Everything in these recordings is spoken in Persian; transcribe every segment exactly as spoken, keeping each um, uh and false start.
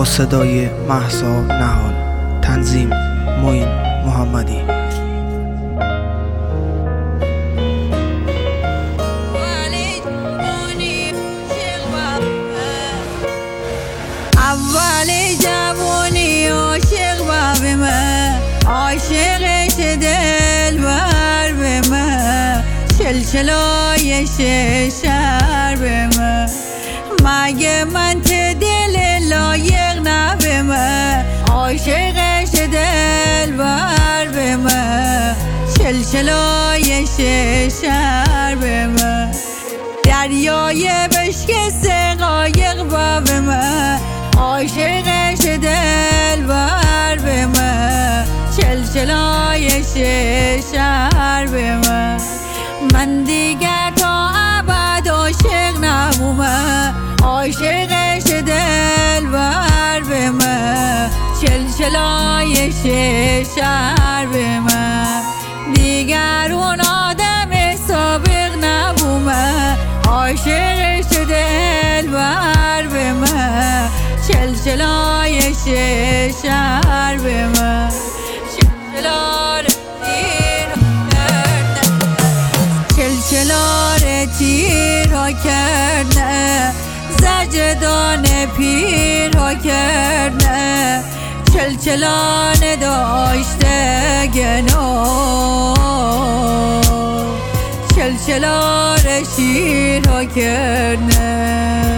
با صدای مهسا نهال. تنظیم معین محمدی. اول جوانی عاشق به من، عاشقش دلبر به من، چلچلای شهر به من، مگه من ته دل لایق نه به من، عاشقش دلبر به من، چلچلای شهر به من، دریای بشکسته قایق با به من، عاشقش دلبر به من، چلچلای شهر به من، من دیگر تا ابد عاشق نبومم، عاشقش دلبر به من، چلچلای شهر به من، دیگر اون آدم سابق نبومم، عاشقش دلبر به من، چلچلای شهر به من، چلچلار تیر چلچلار تیر ها کرده، زجدان پیر ها کرده، چلچلان داشته گناه، چلچلار شیر ها کرده.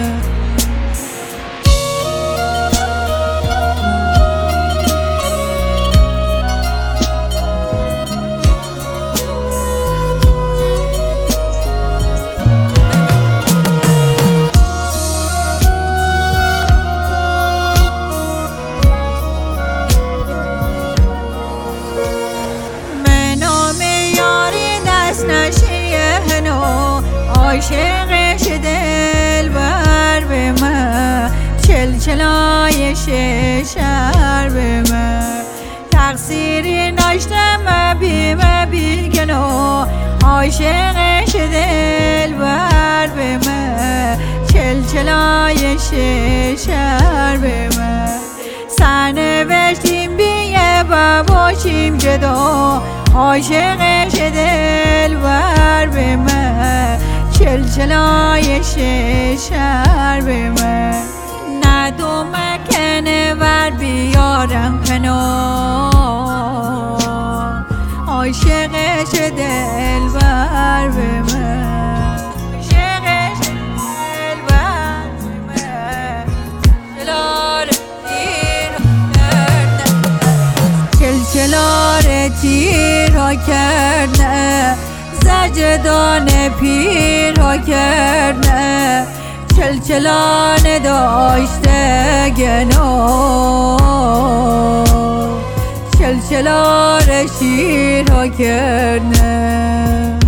نشینو عاشقش دلبر به من، چلچلای شهر به من، تقصیری نشتم بی بی کنو، عاشقش دلبر به من، چلچلای شهر به من، سرنوشتیم بیه و باشیم جدا، عاشقش دلبر به من، چلچلای شهر به من، ندو مکنه ور بیارم کنار، عاشقش دلبر به من، عاشقش دلبر به من، چلچلار تیر چلچلار تیر ها کرده، زجدان پیر ها کرده، چلچلان داشته گناه، چلچلار شیر ها کرده.